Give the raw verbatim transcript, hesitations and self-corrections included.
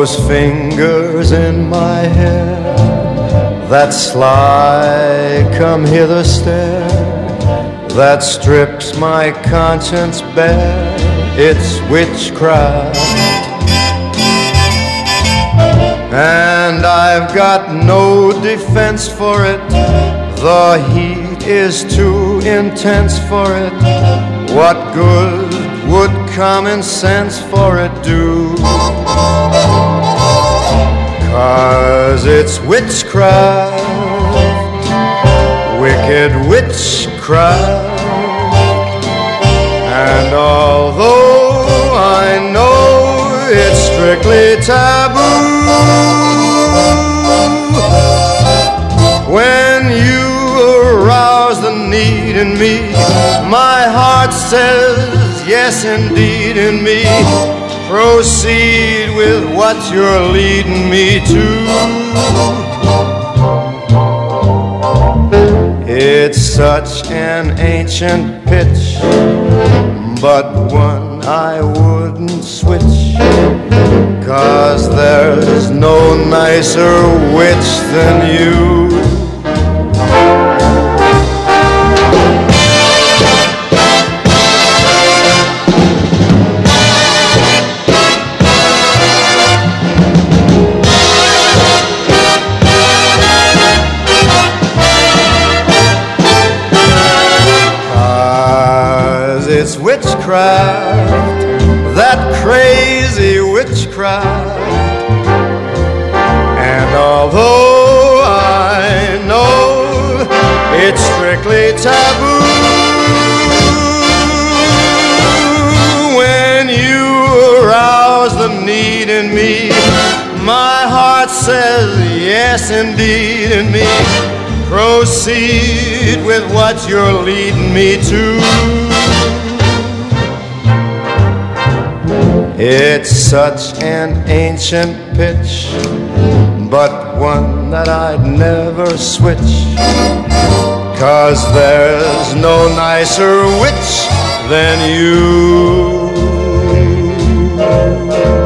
those fingers in my hair, that sly come hither stare, that strips my conscience bare, it's witchcraft. And I've got no defense for it, the heat is too intense for it. What good would common sense for it do? 'Cause it's witchcraft, wicked witchcraft. And although I know it's strictly taboo, when you arouse the need in me, my heart says yes indeed in me. Proceed with what you're leading me to. It's such an ancient pitch, but one I wouldn't switch, 'cause there's no nicer witch than you. It's witchcraft, that crazy witchcraft. And although I know it's strictly taboo, when you arouse the need in me, my heart says yes indeed in me. Proceed with what you're leading me to. It's such an ancient pitch, but one that I'd never switch, 'cause there's no nicer witch than you.